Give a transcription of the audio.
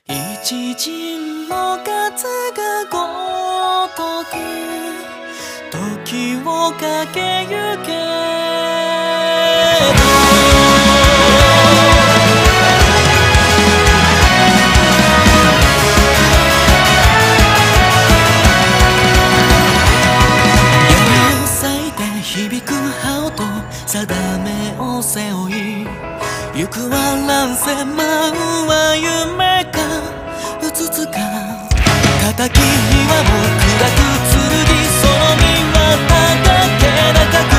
一陣の風がごとく時を駆けゆけ闇を裂いて響く羽音定めを背負い行くは乱世舞うは夢かうつつか敵にはもう砕く剣その身はただけ高く